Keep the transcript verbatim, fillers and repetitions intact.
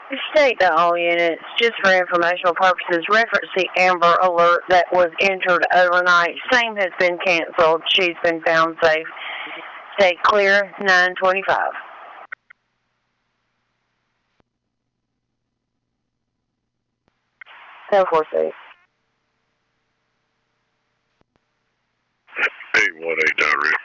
State to all units, just for informational purposes, reference the Amber Alert that was entered overnight. Same has been canceled. She's been found safe. Stay clear, nine twenty-five. ten four six. eight one eight direct.